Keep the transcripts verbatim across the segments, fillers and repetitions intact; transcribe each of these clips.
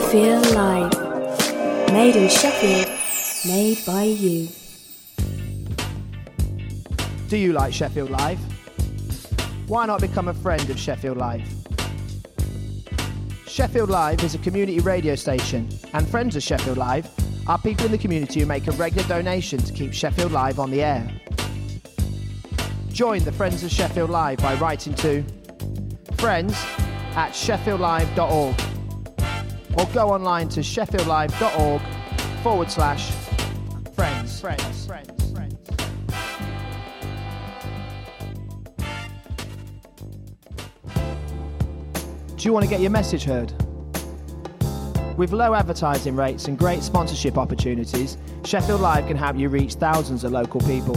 Sheffield Live. Made in Sheffield, made by you. Do you like Sheffield Live? Why not become a friend of Sheffield Live? Sheffield Live is a community radio station, and friends of Sheffield Live are people in the community who make a regular donation to keep Sheffield Live on the air. Join the Friends of Sheffield Live by writing to friends at sheffield live dot org or go online to sheffieldlive.org forward slash friends. Friends. Friends. Friends. Do you want to get your message heard? With low advertising rates and great sponsorship opportunities, Sheffield Live can help you reach thousands of local people.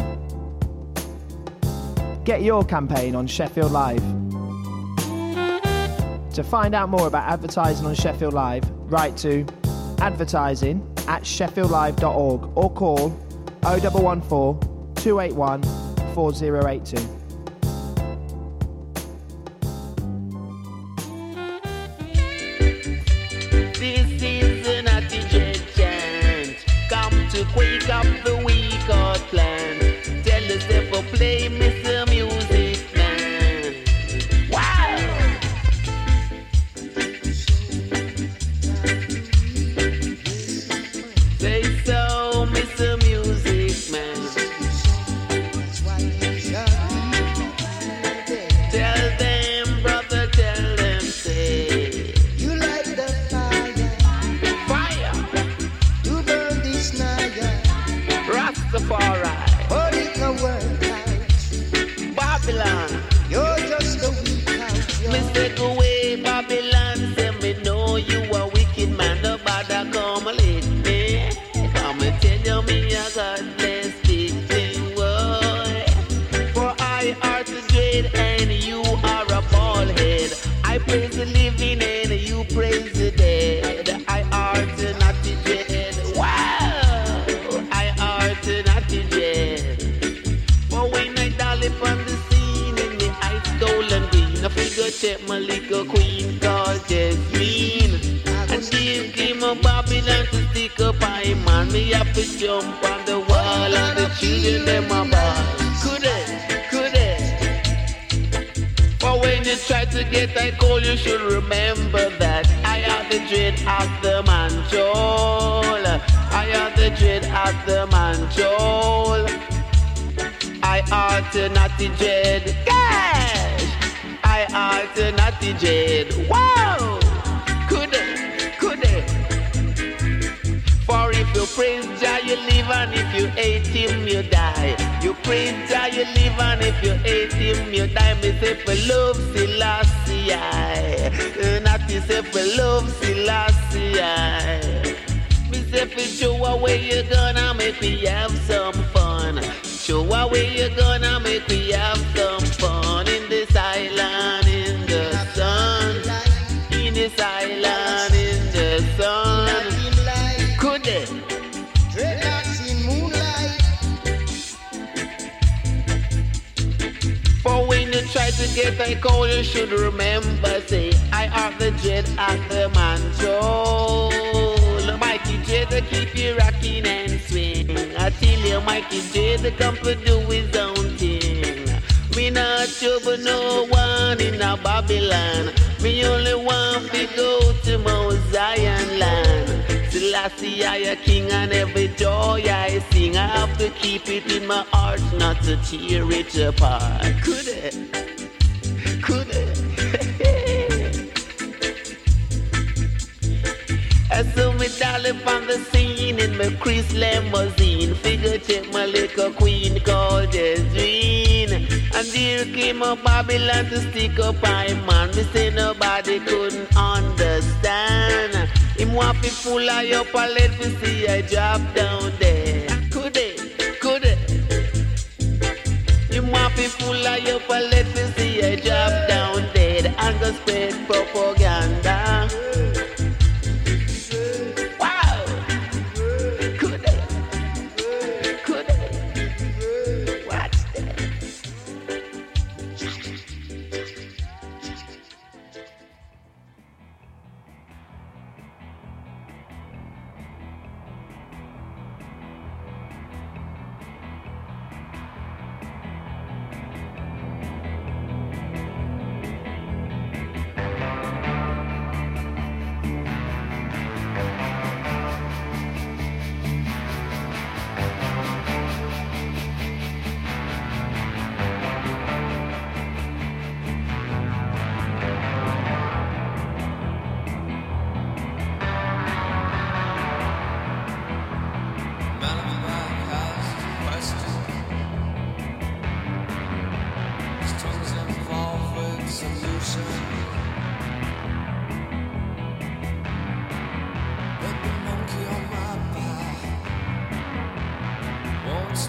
Get your campaign on Sheffield Live. To find out more about advertising on Sheffield Live, write to advertising at sheffield live dot org or call oh one one four, two eight one, four oh eight two. This is an attitude chant. Come to quake up the weak or plan. Tell us if we play Mister Music Man. Wow! Say so, Mister Music Man. Tell them, brother, tell them, say. You light the fire, Fire! you burn this night, Rastafari! but it no work out. Babylon! You're just a weak out. You're Mistake away, Babylon. Say me know you a wicked man. Nobody come lick me. Come and tell you me a God bless big thing, boy. For I are the dread and you are a bald head. I praise the living and you praise the dead. I are the not the dread. Wow! I are the not the dread. But when I dial upon the scene in the ice golden green, I figure check my little queen called Jasmine. And give him a Babylon to stick up I man. Me have to jump on the wall and the children them a ball. Could it? Could it? But when you try to get I call, you should remember that I am the dread of the manjol. I am the dread of the manjol. I alternate dread. Cash! I alternate dread. Wow! Could it? Could it? For if you praise Jah, you live, and if you hate him, you die. You praise Jah, you live, and if you hate him, you die. Me say for love Selassie, I. Not to say for love Selassie, I. Me say for show away you gonna make me have some fun. Show away you gonna make me have some fun in this island in the sun. In this island in the sun. in light, Could it? dreadlocks in moonlight. For when you try to get a call, you should remember, say, I are the dread of the manjol. Mikey Dread to keep you rocking and swing. I tell you, Mikey Dread to come to do his own thing. Me not trouble no one in a Babylon. Me only want to go to Mount Zion land. Selassie, I a king, and every joy I sing, I have to keep it in my heart, not to tear it apart. Could it? Could it? I saw me dolly on the scene in my Chris limousine. Figure check my little queen called Jasmine. And there came a Babylon to stick up I man. Me say nobody couldn't understand. Him want to full of your palette to see I drop down there. Could it? Could it? Him want to full of your palette to see I drop down there. And go spread propaganda.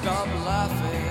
stop laughing.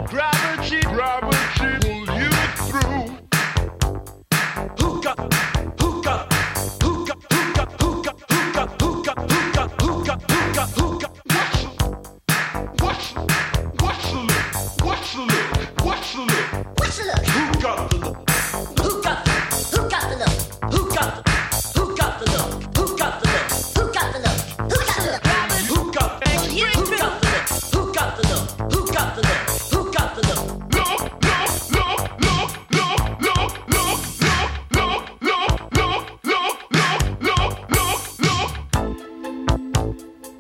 Gravity, gravity pull you through. Hookah, hookah, hookah, hookah, hookah, hookah, hookah, hookah, hookah, hookah, hookah. Watch, watch, watch the look, watch the look, watch the look, watch the look. Who got the look? Who got the, who got the look? Who got the, who got the look? Who got the look? Who got the look? Who got the look? Who got the look? Who got the look? Who got the look? Who got the look? Who got the look? Look, look, look, look, look, look, look, look, look, look, look, look, look, look, look.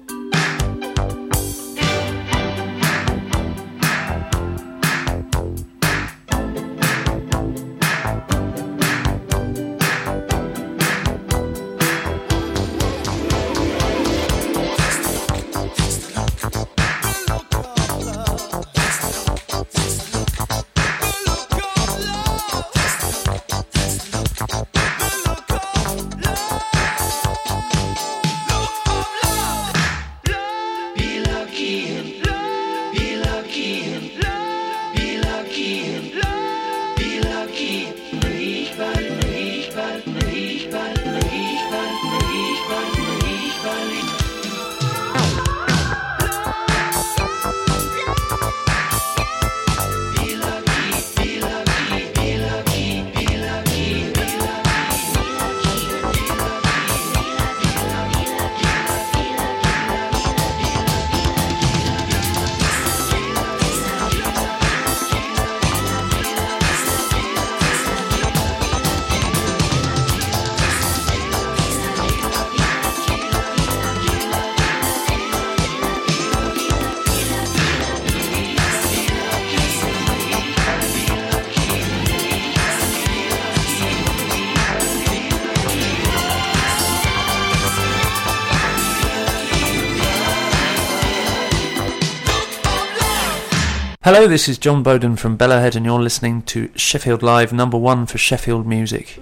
Hello, this is John Bowden from Bellowhead and you're listening to Sheffield Live, number one for Sheffield music.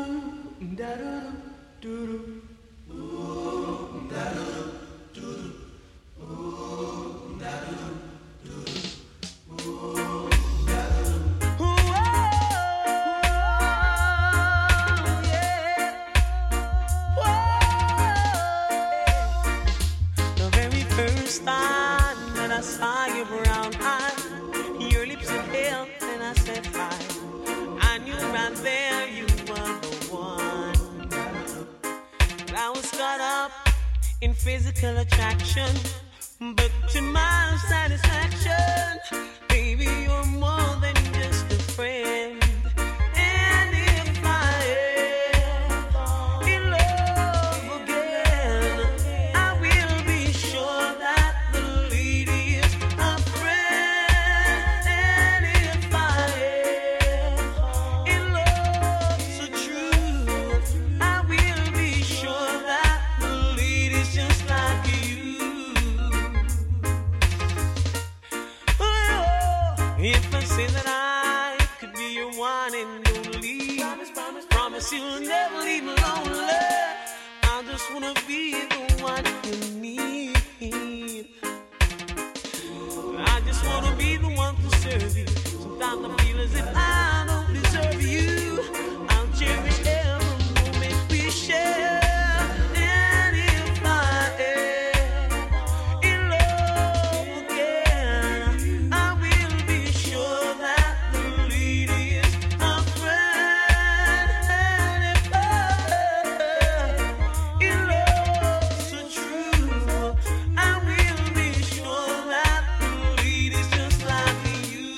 The very first time that I saw your brown eyes, your lips were pale, and I said hi. I knew right there you were the one. But I was caught up in physical attraction, but to my satisfaction, baby, you're more than just a friend. And if I am in love again, I will be sure that the lady is a friend. And if I am in love so true, I will be sure that the lady's just like you. Oh, if I say that I could be your one and only, promise, promise, promise you'll never leave me lonely. I just wanna be the one you need. I just wanna be the one to serve you. Sometimes I feel as if I don't deserve you. I'll cherish every moment we share. And if I am in love again, I will be sure that the lady is a friend. And if I am in love so true, I will be sure that the lady's just like you.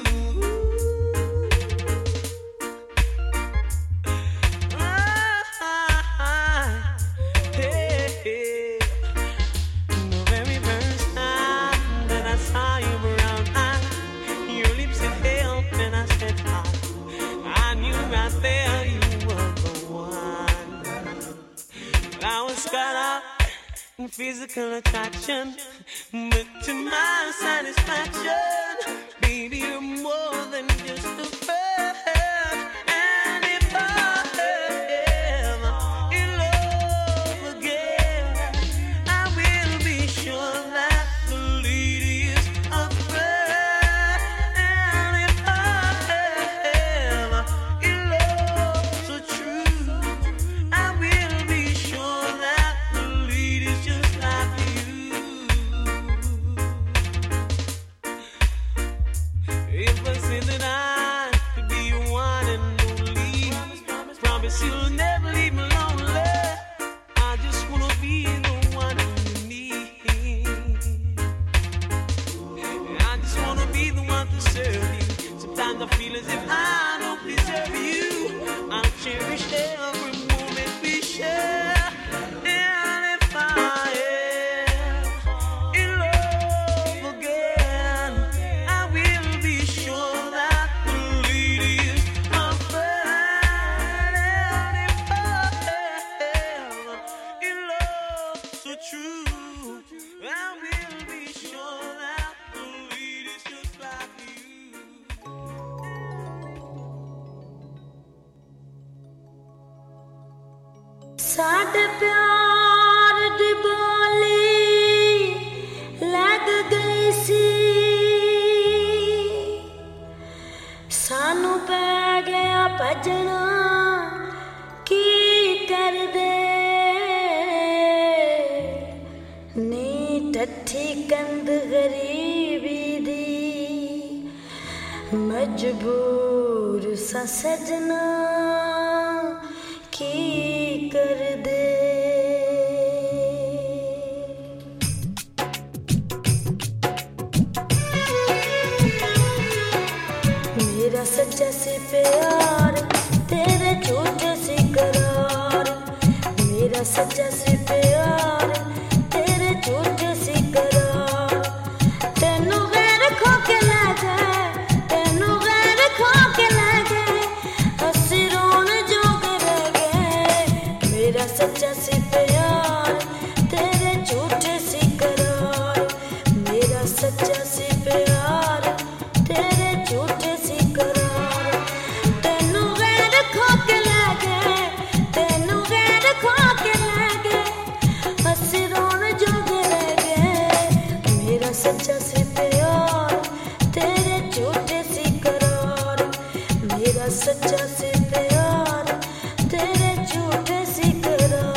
Ah, hey, hey. The very first time that I saw your brown eyes, your lips had held, and I said hi. I knew right there you were the one. But I was caught up in physical attraction, but to my satisfaction, baby, you're more than just a friend. And if I am in love again, I will be sure that the lady is a friend. never said that I could be your one and only. Promise you'll never leave me lonely. I just wanna be the one you need. I just wanna be the one to serve you. Sometimes I feel as if I don't deserve you. I'll cherish every moment we share. And if I am in love again, I will be sure that the lady is my friend. And if I am in love so true, I will be sure that the lady is just like you. साढ़े प्यार दी बोली लग गई सी सानू पै गया भजना की कर दे नी टठी कंद गरीबी दी मजबूर सा सजना की कर दे मेरा सच्चा सी प्यार तेरे झूठे सी करार मेरा सच्चा सी प्यार तेरे झूठे सी करार तेनू गैर खो के ले जाए तेनू गैर खो के ले जाए हंसी रोन जोग रह गए मेरा सच्चा सी प्यार तेरे झूठे सी करार मेरा सच्चा सी प्यार तेरे झूठे सी करार तेनू गैर खो के ले गए तेनू गैर खो के ले गए हंसी रोन जोग रह गए मेरा सच्चा सी प्यार तेरे झूठे सी करार मेरा सच्चा सी प्यार तेरे झूठे सी करार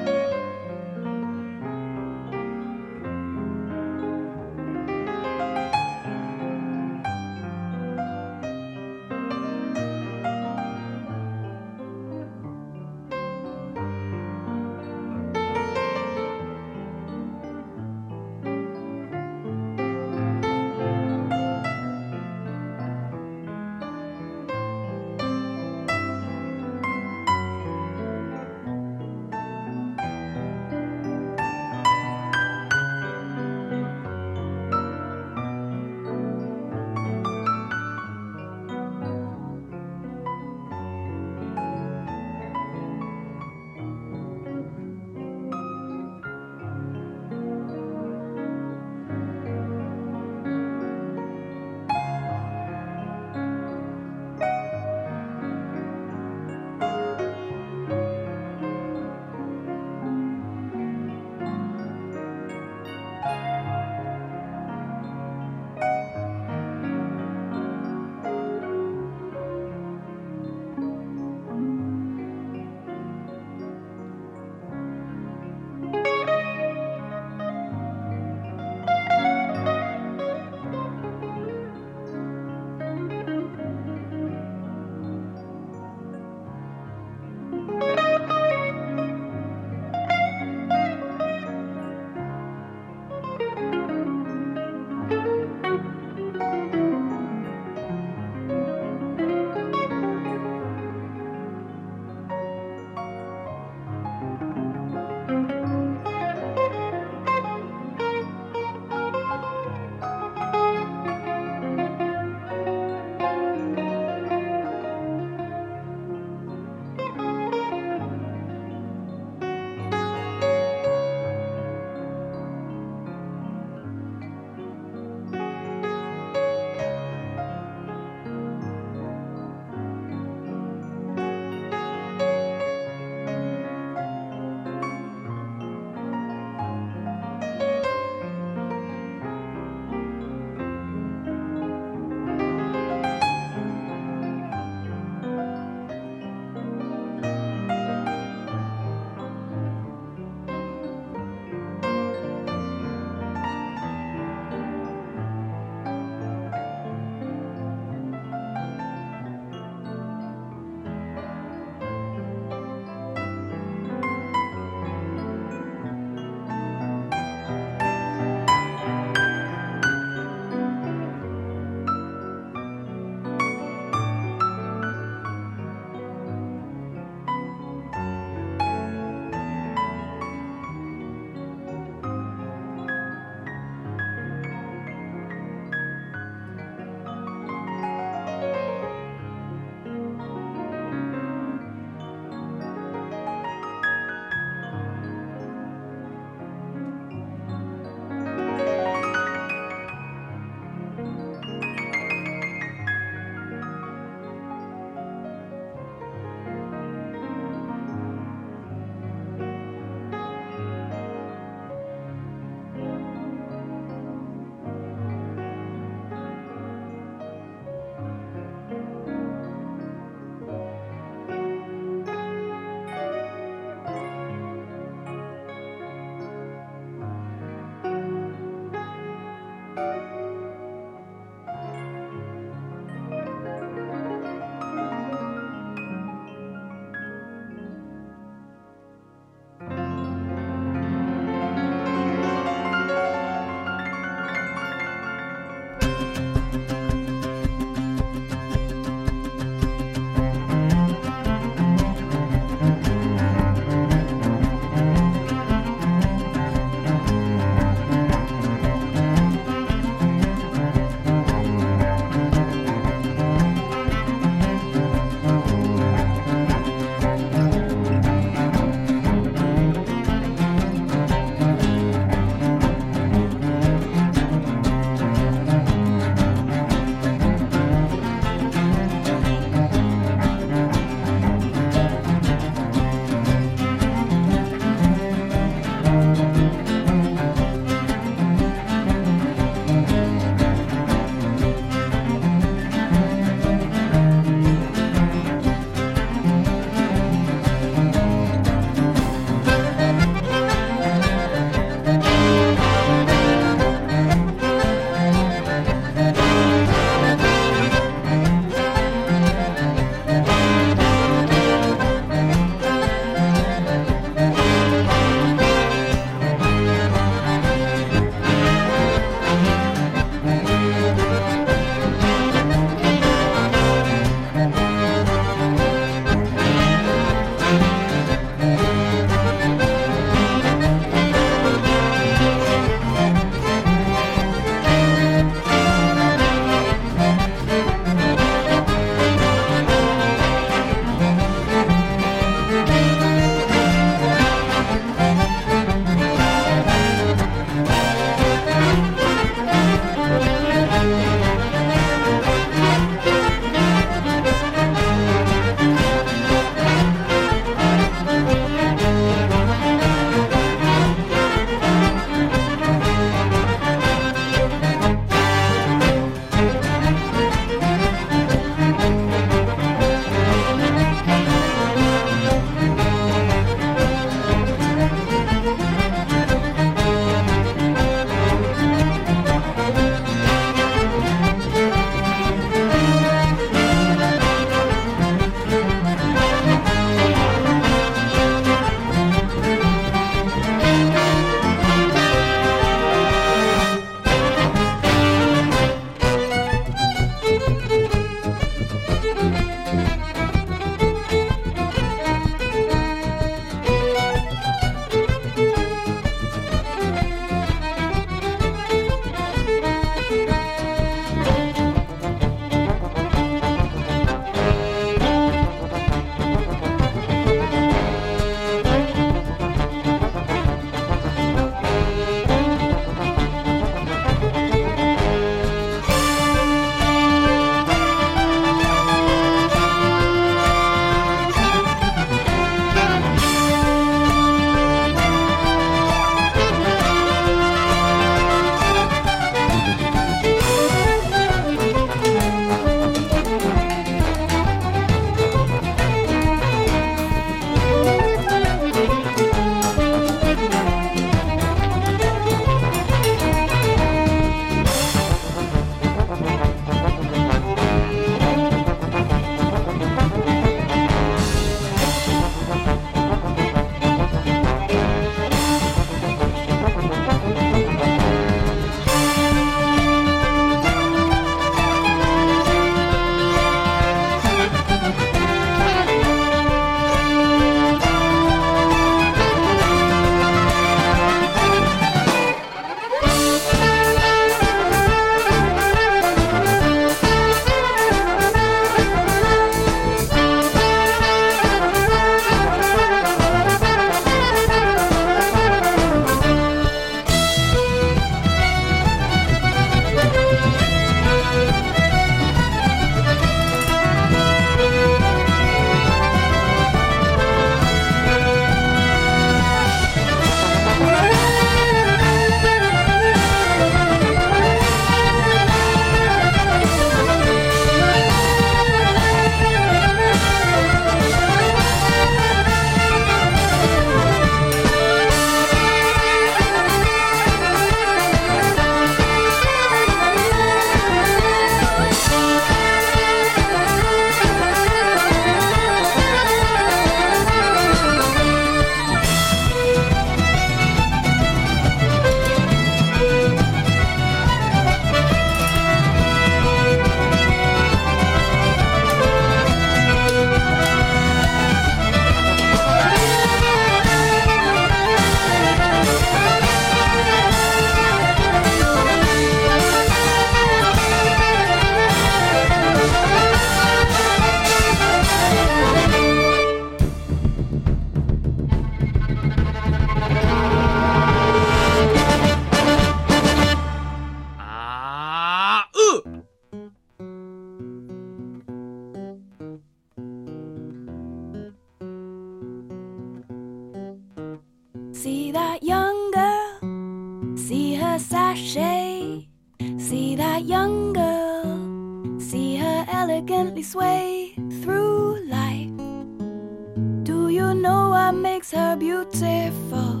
See that young girl, see her sashay. See that young girl, see her elegantly sway through life. Do you know what makes her beautiful?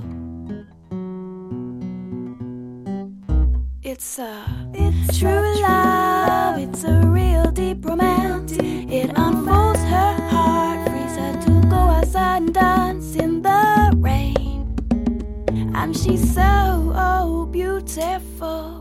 It's a, it's true love, it's a real deep romance. It unfolds her heart, frees her to go outside and dance in the rain. And she's so, oh, beautiful.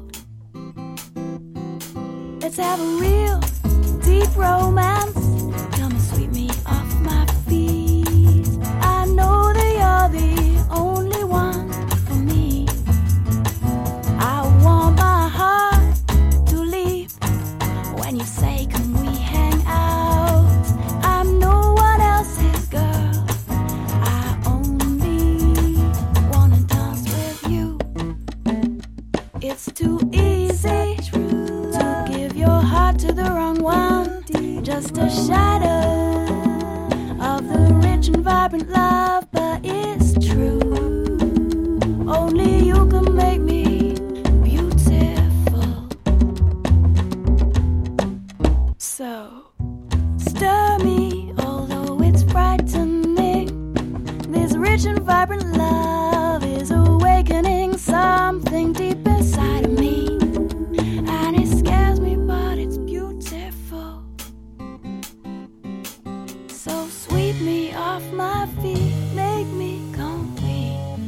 Let's have a real deep romance. Come and sweep me off my feet. I know that you're the only one for me. I want my heart to leap when you say, can we hang out? I'm no one else's girl. I only wanna dance with you. It's too easy to give your heart to the wrong one. Just a shadow of the rich and vibrant love, but it's true. Only you can make me beautiful. So stir me, although it's frightening. This rich and vibrant love is awakening something deep inside of me. And it scares me, but it's beautiful. So sweep me off my feet, make me complete.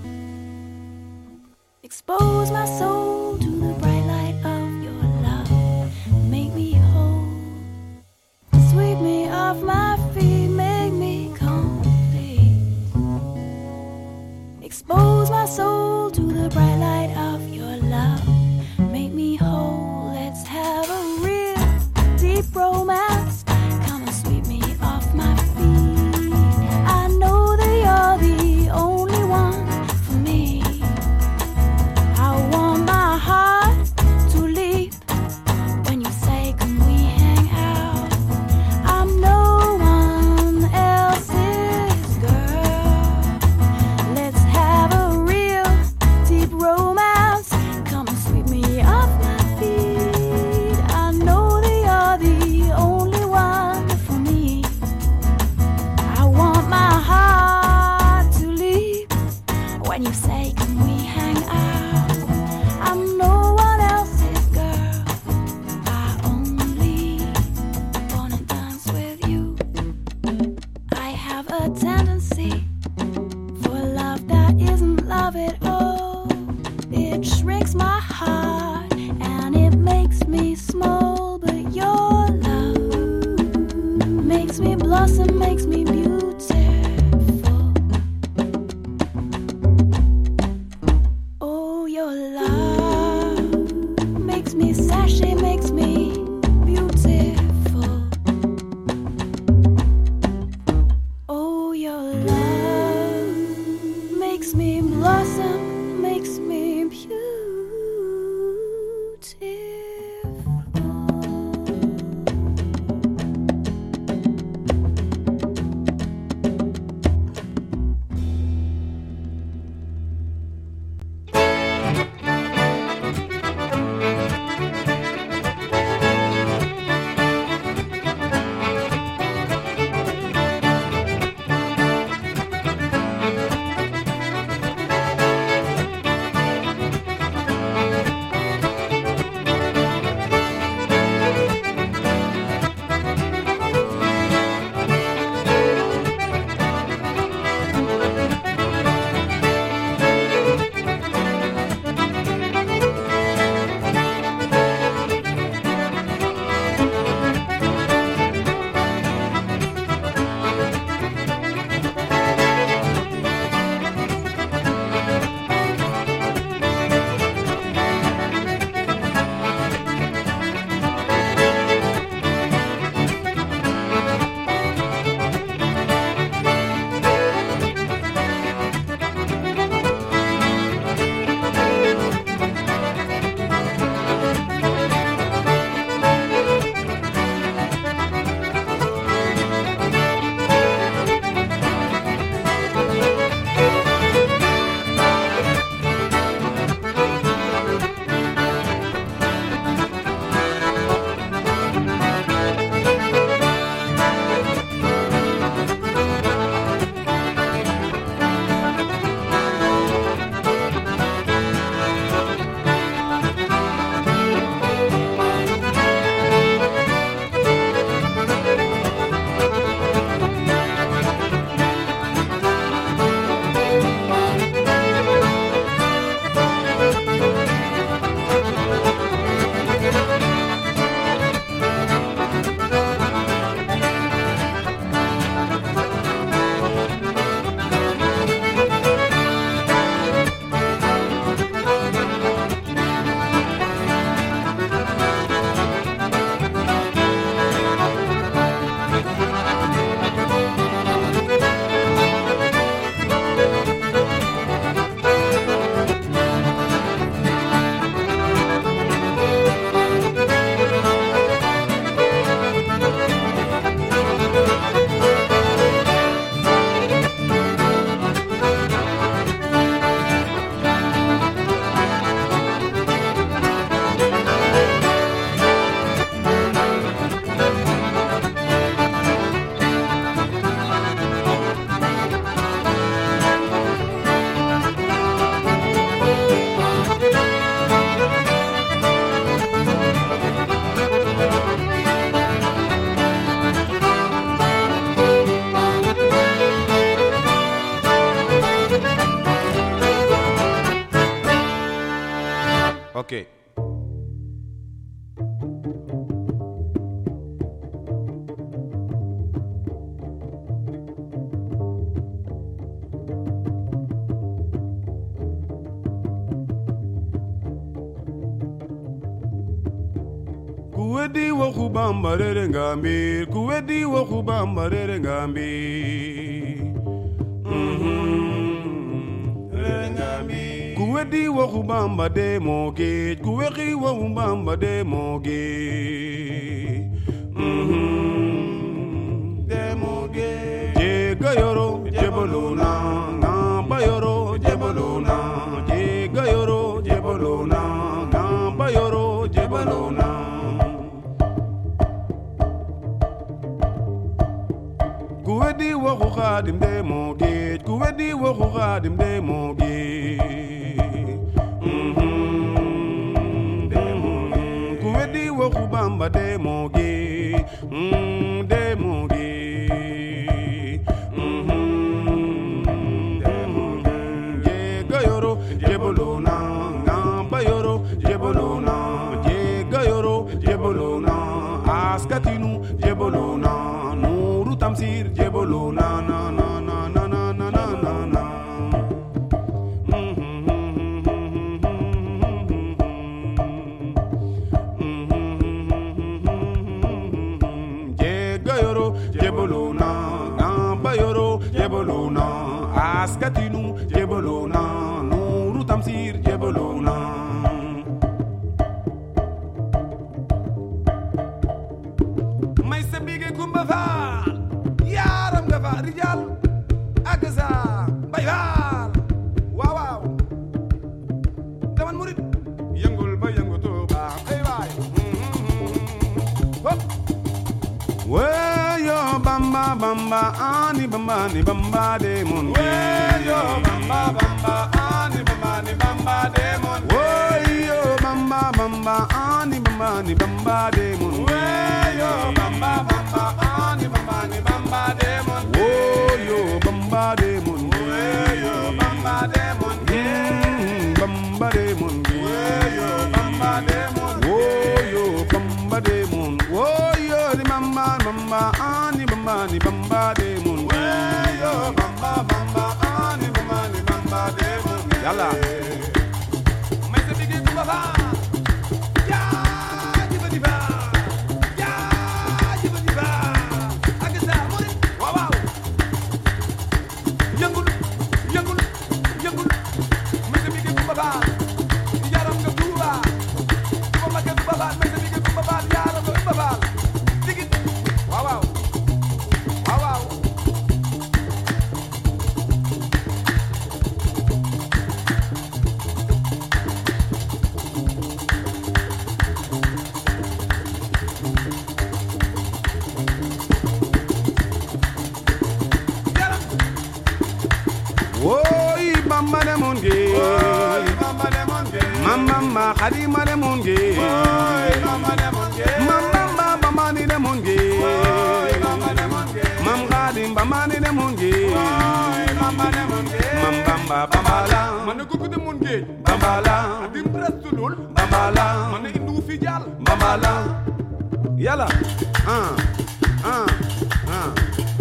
Expose my soul to the bright light of your love. Make me whole. Sweep me off my feet, make me complete. Expose my soul to the bright light of your love. Make me whole. Let's have a real deep romance. Come and sweep me off my feet. I know that you're the only one for me. I want my heart to leap when you say, can we hang out? I'm no one else's girl. Let's have a real deep romance. Come and sweep me off my feet. I know that you're the only one for me. I want my heart to leap when you say, can we hang out? I'm no one else's girl. I only wanna dance with you. I have a tendency for love that isn't love at all. It shrinks my heart and it makes me small. But your love makes me blossom, makes me beautiful. Oh, your love makes me sashay, makes me beautiful. Oh, your love makes me blossom, makes me beautiful. Ok. Kuwedi wa kubamba rere ngambi, kuwedi wa kubamba rere ngambi. Mhm. Rere ngambi. Kuwedi wa kubamba de moge, kuwedi wa kubamba de moge. Mhm. De moge. Je gayoro, je bolona, na bayoro, je bolona. Je gayoro, je bolona, na bayoro, je bolona. Kuwedi wa khadim de moge, kuwedi wa khadim de moge. Mhm. De moge. Kuwedi wa kubamba de moge. Mhm. De moge. Mhm. De moge. Je gayoro, je bolona, ngamba yoro, je bolona. Je gayoro, je bolona. Askatinu, je bolona. Nuru tamsir, je bolona, na na na na na na na na na. Je gayoro, je bolona, ngamba yoro, je bolona. Askatinu, je bolona. Nuru tamsir, je bolona. May sa bige kumba faal yaram nga fa rijal ak sa bay faal waaw waaw daman murit yëngul ba yëngu tuuba ay waay hop weyo bamba bamba ani bamba ni bamba de mon weyo bamba bamba ani bamba ni bamba de mon weyo bamba bamba ani bamba ni bamba de mon weyo bamba bamba ani bamba ni bamba de mon weyo bamba de mon weyo bamba de mon bamba de mon weyo bamba de mon weyo bamba de mon weyo di bamba bamba ani bamba ni bamba de mon weyo bamba bamba ani bamba ni bamba de mon yalla mais c'est big to baba ya diba diba ya diba diba agasa mori waaw waaw yëngul yëngul yëngul mais c'est big to baba yaram nga duba ko makka to baba mais c'est big to baba yaram nga baba digi waaw waaw waaw waaw Woy bamba de monge, woy bamba de monge, mama khadima de monge, woy bamba de monge, mama bamba ni de monge, woy bamba de monge, mam khadim bamba ni de monge, woy bamba de monge, mam bamba bamba la, man ko ko de monge, bamba la, adim prestulul, bamba la, man indu fi jall, bamba la, yalla, ah, ah, ah.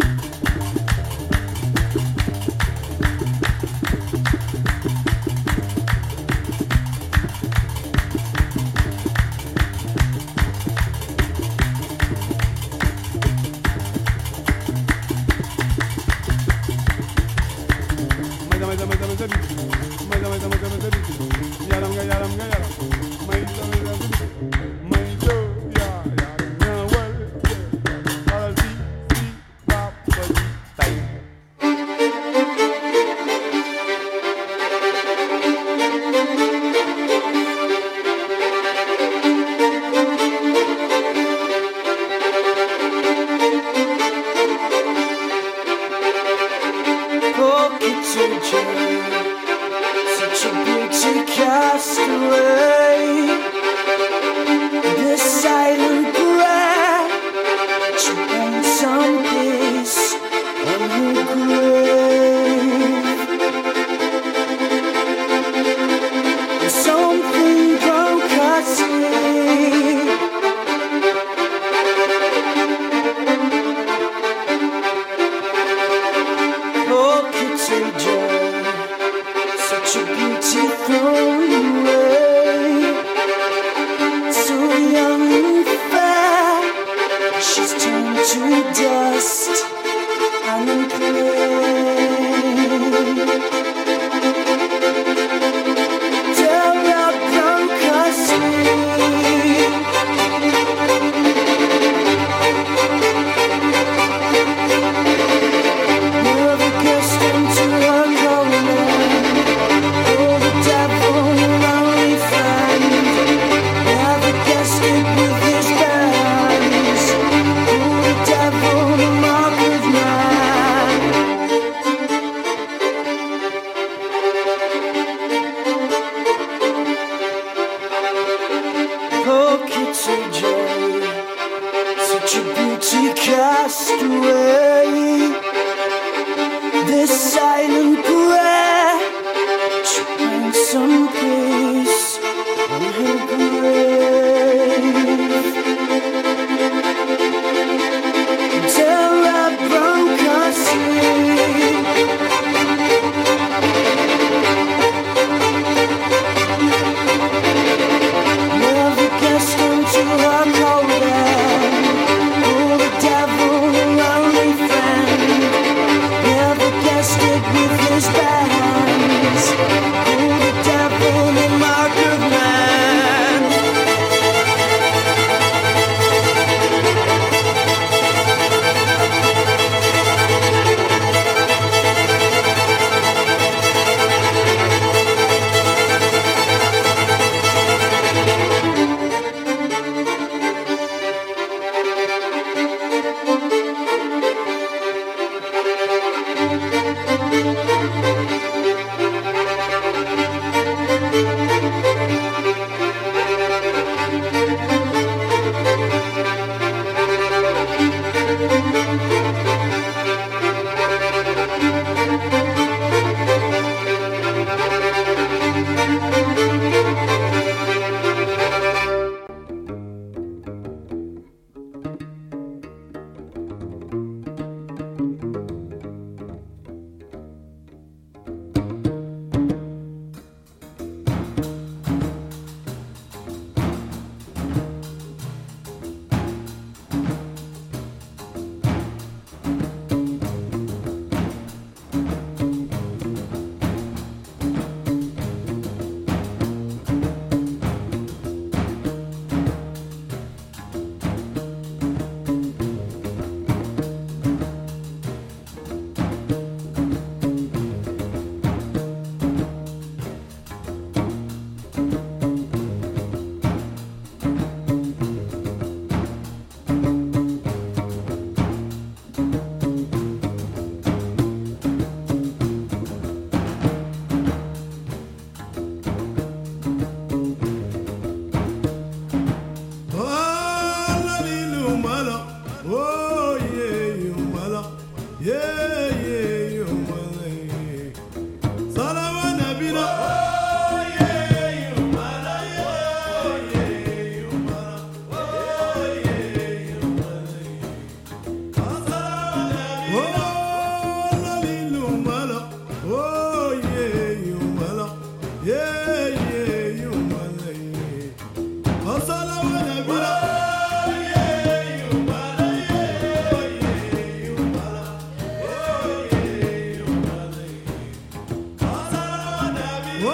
Such a beauty cast away. This silent breath, she wants some peace on her grave. Something broke thrown away. So young and fair, she's turned to dust and clay. Till I broke her sleep. Never guessed into her calling. Oh, the devil, her only friend. Never guessed it with his bands. Oh, the devil, the mark of man. Oh, Kitty J, such a beauty cast away. This silent prayer, she finds some peace on her grave. Till I broke her sleep. Never guessed until I called her. Oh, the devil, her only friend. Never guessed it with his bands. Oh, the devil, the mark of man. Oh,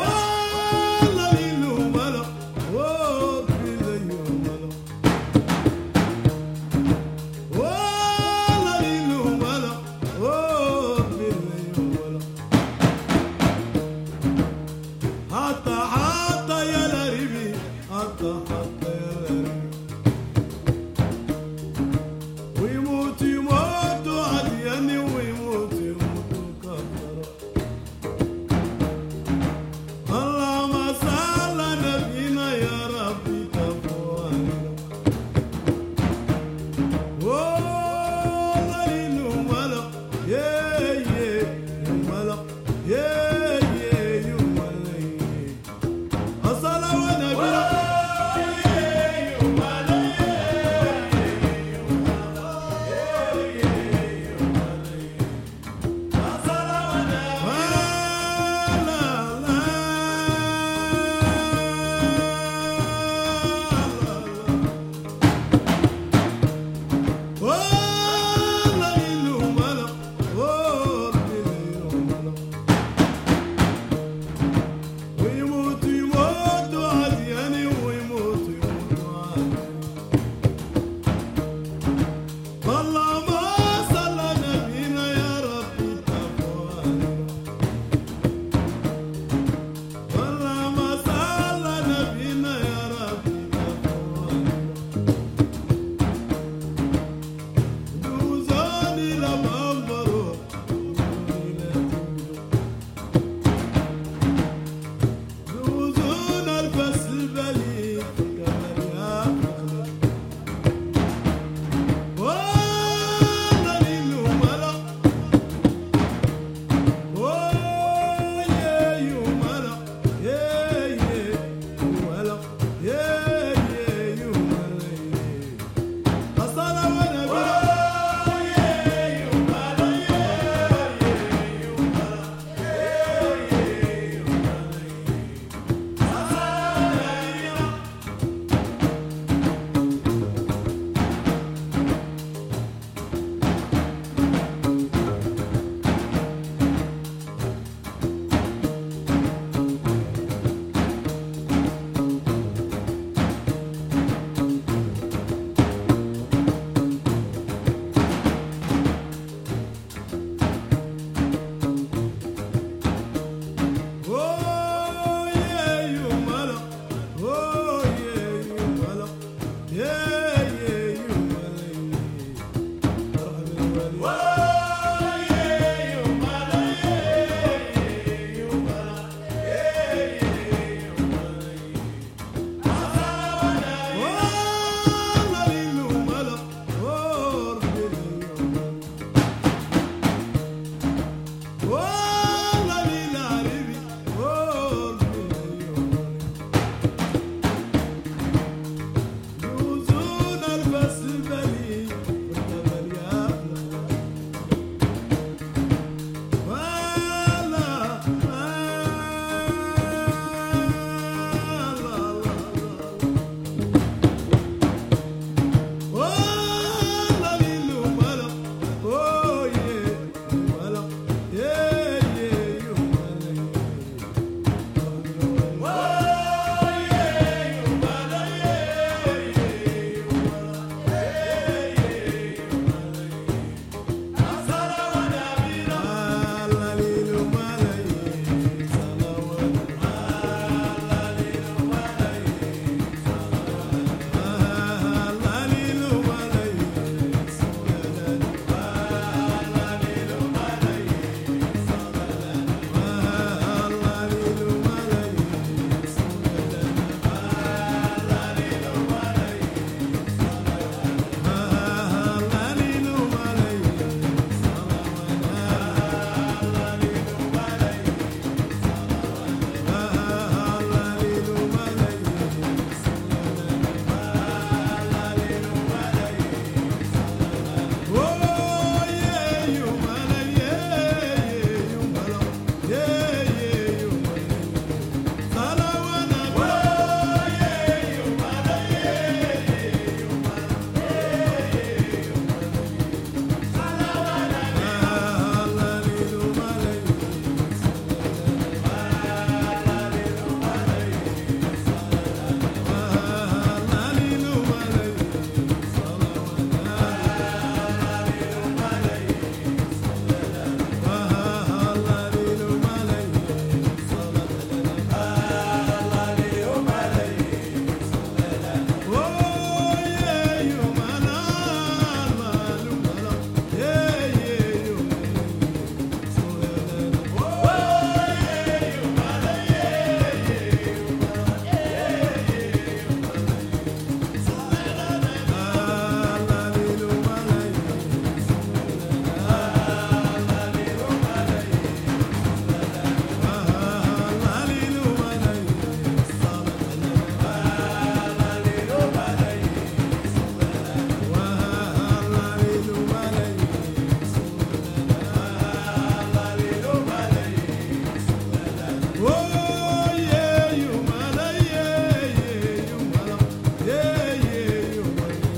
Oh, yeah, you mother, yeah, yeah, you mother, yeah, yeah, you mother.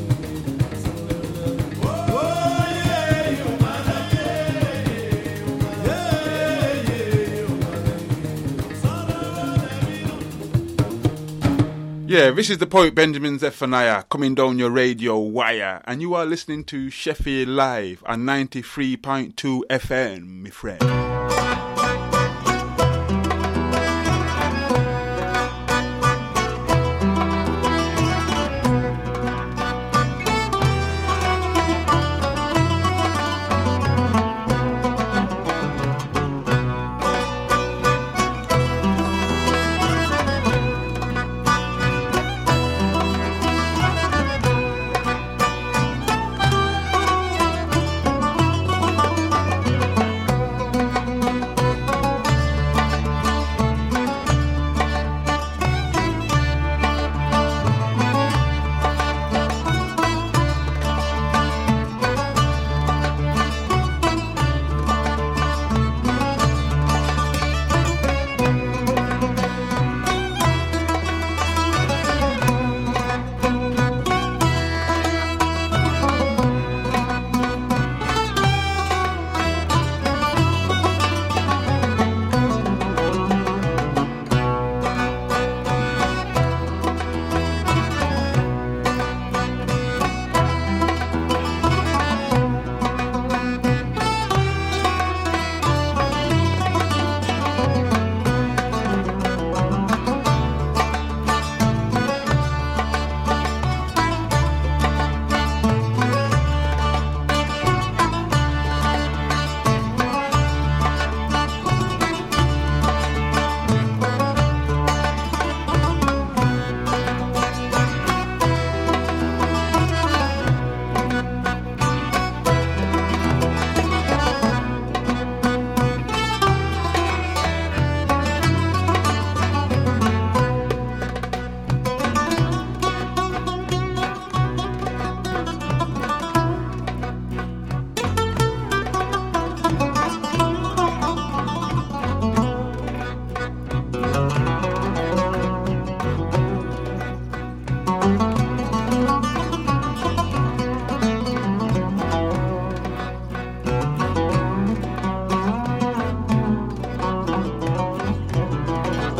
Oh, yeah, you mother, yeah, yeah, yeah, you mother. Yeah, this is the poet Benjamin Zephaniah coming down your radio wire, and you are listening to Sheffield Live on ninety-three point two F M, my friend.